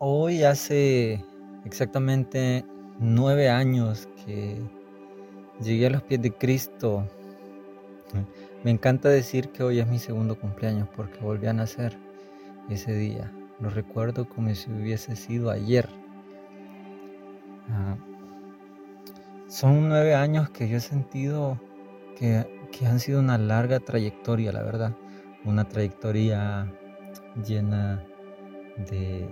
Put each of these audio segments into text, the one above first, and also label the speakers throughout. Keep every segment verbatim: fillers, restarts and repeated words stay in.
Speaker 1: Hoy hace exactamente nueve años que llegué a los pies de Cristo. Me encanta decir que hoy es mi segundo cumpleaños porque volví a nacer ese día. Lo recuerdo como si hubiese sido ayer. Ah, son nueve años que yo he sentido que, que han sido una larga trayectoria, la verdad. Una trayectoria llena de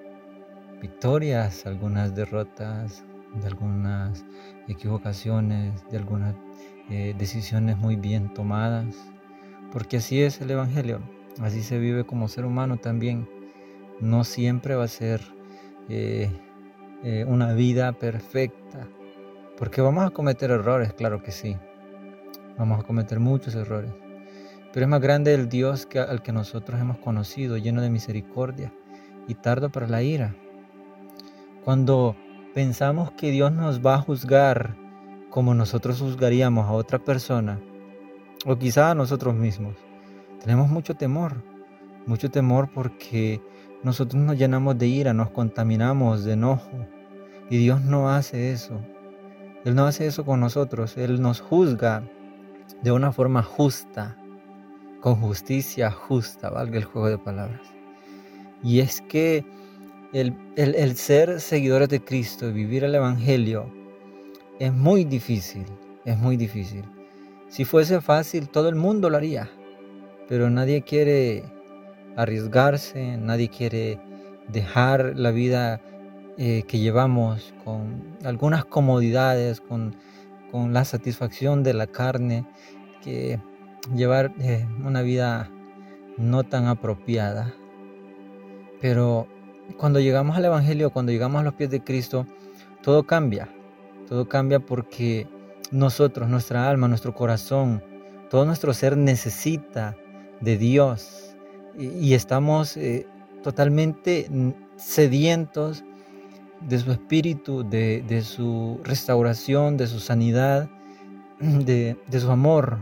Speaker 1: victorias, algunas derrotas, de algunas equivocaciones, de algunas eh, decisiones muy bien tomadas, porque así es el Evangelio, así se vive como ser humano también. No siempre va a ser eh, eh, una vida perfecta, porque vamos a cometer errores, claro que sí, vamos a cometer muchos errores, pero es más grande el Dios que, al que nosotros hemos conocido, lleno de misericordia y tardo para la ira. Cuando pensamos que Dios nos va a juzgar como nosotros juzgaríamos a otra persona, o quizá a nosotros mismos, tenemos mucho temor, mucho temor porque nosotros nos llenamos de ira, nos contaminamos de enojo, y Dios no hace eso. Él no hace eso con nosotros, Él nos juzga de una forma justa, con justicia justa, valga el juego de palabras. Y es que el, el, el ser seguidores de Cristo, vivir el Evangelio, es muy difícil, es muy difícil. Si fuese fácil, todo el mundo lo haría, pero nadie quiere arriesgarse, nadie quiere dejar la vida eh, que llevamos con algunas comodidades, con, con la satisfacción de la carne, que llevar eh, una vida no tan apropiada. Pero cuando llegamos al Evangelio, cuando llegamos a los pies de Cristo, todo cambia. Todo cambia porque nosotros, nuestra alma, nuestro corazón, todo nuestro ser necesita de Dios. Y, y estamos eh, totalmente sedientos de su espíritu, de, de su restauración, de su sanidad, de, de su amor.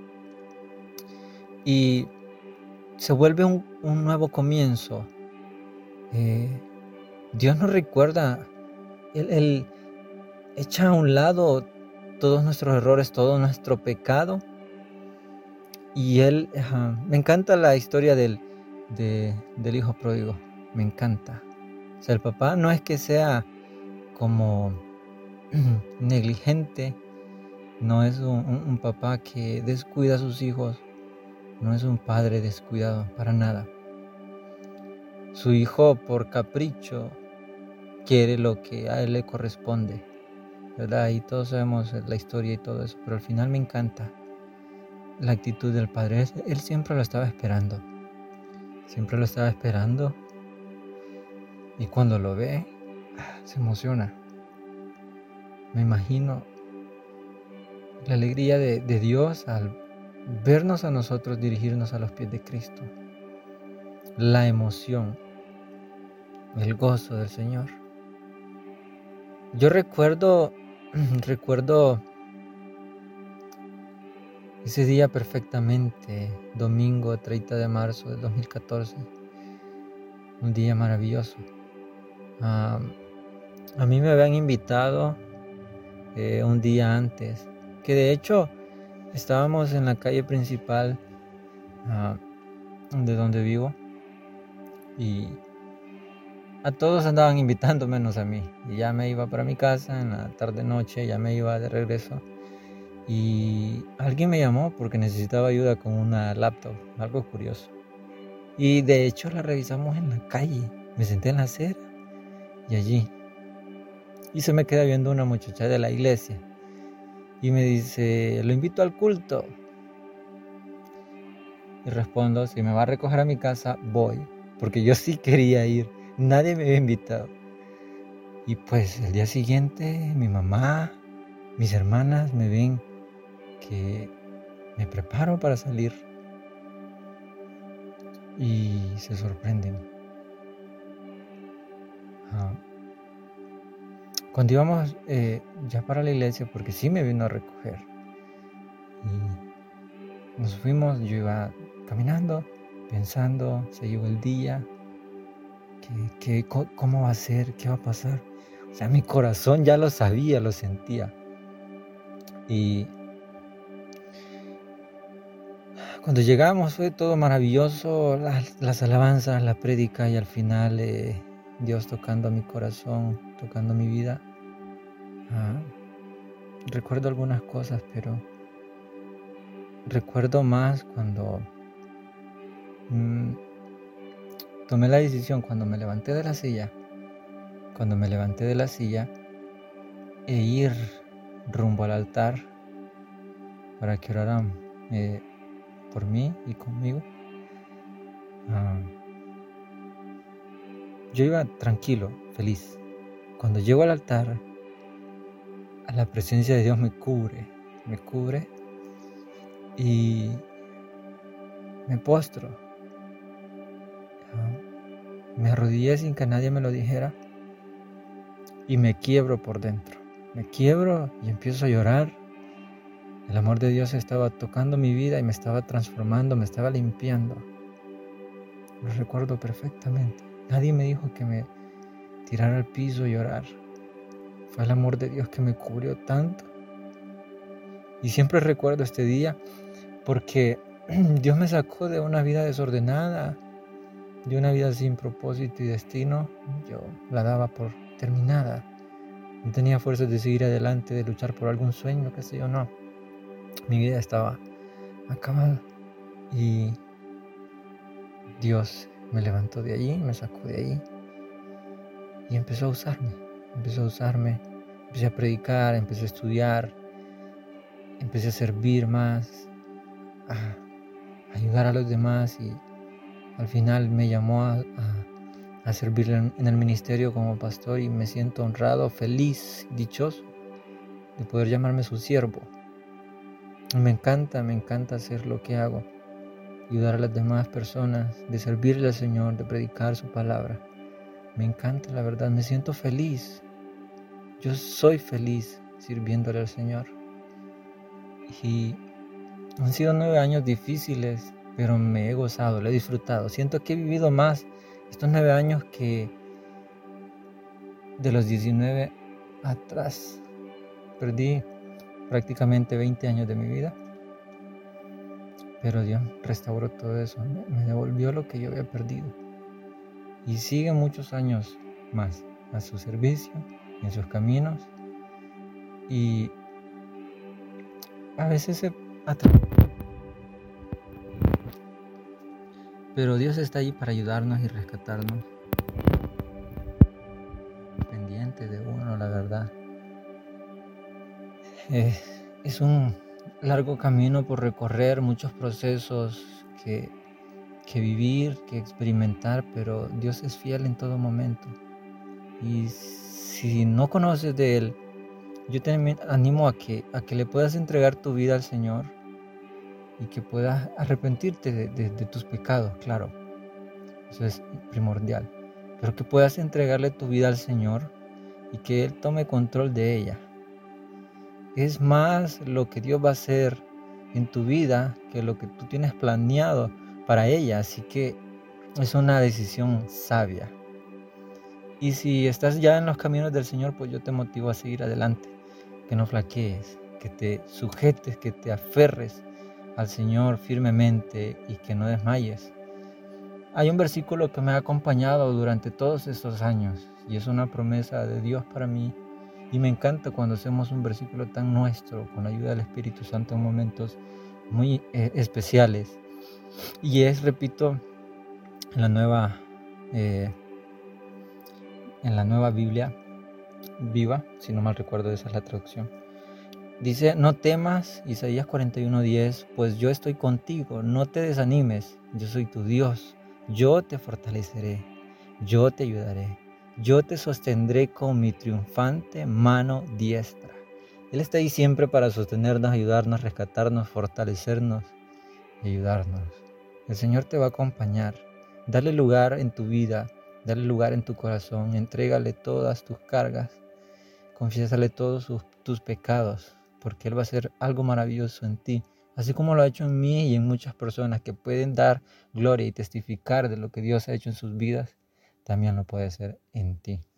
Speaker 1: Y se vuelve un, un nuevo comienzo. Eh, Dios nos recuerda, Él, Él echa a un lado todos nuestros errores, todo nuestro pecado. Y Él, uh, me encanta la historia del, de, del hijo pródigo, me encanta. O sea, el papá no es que sea como negligente, no es un, un, un papá que descuida a sus hijos, no es un padre descuidado, para nada. Su hijo, por capricho, quiere lo que a él le corresponde, ¿verdad? Y todos sabemos la historia y todo eso, pero al final me encanta la actitud del padre. Él siempre lo estaba esperando, siempre lo estaba esperando, y cuando lo ve, se emociona. Me imagino la alegría de, de Dios al vernos a nosotros dirigirnos a los pies de Cristo, la emoción, el gozo del Señor. Yo recuerdo, recuerdo ese día perfectamente, domingo treinta de marzo del dos mil catorce, un día maravilloso. Uh, a mí me habían invitado eh, un día antes, que de hecho estábamos en la calle principal uh, de donde vivo, y a todos andaban invitando menos a mí, y ya me iba para mi casa en la tarde noche, ya me iba de regreso. Y alguien me llamó porque necesitaba ayuda con una laptop, algo curioso. Y de hecho la revisamos en la calle. Me senté en la acera y allí. Y se me queda viendo una muchacha de la iglesia. Y me dice, lo invito al culto. Y respondo, si me va a recoger a mi casa, voy. Porque yo sí quería ir. Nadie me había invitado. Y pues el día siguiente, mi mamá, mis hermanas me ven que me preparo para salir y se sorprenden. Ah, cuando íbamos eh, ya para la iglesia, porque sí me vino a recoger, y nos fuimos, yo iba caminando, pensando, se llegó el día, ¿Qué, qué, ¿Cómo va a ser? ¿Qué va a pasar? O sea, mi corazón ya lo sabía, lo sentía. Y cuando llegamos fue todo maravilloso, las, las alabanzas, la prédica y al final eh, Dios tocando mi corazón, tocando mi vida. Ah, recuerdo algunas cosas, pero recuerdo más cuando mmm, tomé la decisión, cuando me levanté de la silla, cuando me levanté de la silla e ir rumbo al altar para que oraran eh, por mí y conmigo. Ah, yo iba tranquilo, feliz. Cuando llego al altar, a la presencia de Dios me cubre, me cubre y me postro. Ah, me arrodillé sin que nadie me lo dijera y me quiebro por dentro. Me quiebro y empiezo a llorar. El amor de Dios estaba tocando mi vida y me estaba transformando, me estaba limpiando. Lo recuerdo perfectamente. Nadie me dijo que me tirara al piso y llorar. Fue el amor de Dios que me cubrió tanto. Y siempre recuerdo este día porque Dios me sacó de una vida desordenada, de una vida sin propósito y destino. Yo la daba por terminada. No tenía fuerzas de seguir adelante, de luchar por algún sueño, qué sé yo, no. Mi vida estaba acabada. Y Dios me levantó de allí, me sacó de allí y empezó a usarme. Empezó a usarme, empecé a predicar, empecé a estudiar, empecé a servir más, a ayudar a los demás y al final me llamó a, a, a servir en, en el ministerio como pastor y me siento honrado, feliz, dichoso de poder llamarme su siervo. Y me encanta, me encanta hacer lo que hago, ayudar a las demás personas, de servirle al Señor, de predicar su palabra. Me encanta, la verdad, me siento feliz. Yo soy feliz sirviéndole al Señor. Y han sido nueve años difíciles, pero me he gozado, lo he disfrutado. Siento que he vivido más estos nueve años que de los diecinueve atrás. Perdí prácticamente veinte años de mi vida, pero Dios restauró todo eso, me devolvió lo que yo había perdido. Y sigue muchos años más a su servicio, en sus caminos. Y a veces se atreve. Pero Dios está ahí para ayudarnos y rescatarnos. Pendiente de uno, la verdad. Eh, es un largo camino por recorrer, muchos procesos que, que vivir, que experimentar, pero Dios es fiel en todo momento. Y si no conoces de Él, yo te animo a que, a que le puedas entregar tu vida al Señor y que puedas arrepentirte de, de, de tus pecados, claro. Eso es primordial. Pero que puedas entregarle tu vida al Señor y que Él tome control de ella. Es más lo que Dios va a hacer en tu vida que lo que tú tienes planeado para ella. Así que es una decisión sabia. Y si estás ya en los caminos del Señor, pues yo te motivo a seguir adelante. Que no flaquees, que te sujetes, que te aferres al Señor firmemente y que no desmayes. Hay un versículo que me ha acompañado durante todos estos años y es una promesa de Dios para mí. Y me encanta cuando hacemos un versículo tan nuestro, con la ayuda del Espíritu Santo en momentos muy eh, especiales. Y es, repito, en la nueva, eh, en la nueva Biblia viva, si no mal recuerdo, esa es la traducción. Dice, no temas, Isaías cuarenta y uno diez, pues yo estoy contigo, no te desanimes, yo soy tu Dios, yo te fortaleceré, yo te ayudaré. Yo te sostendré con mi triunfante mano diestra. Él está ahí siempre para sostenernos, ayudarnos, rescatarnos, fortalecernos y ayudarnos. El Señor te va a acompañar. Dale lugar en tu vida, dale lugar en tu corazón. Entrégale todas tus cargas. Confiésale todos sus, tus pecados, porque Él va a hacer algo maravilloso en ti. Así como lo ha hecho en mí y en muchas personas que pueden dar gloria y testificar de lo que Dios ha hecho en sus vidas. también lo puede ser en ti.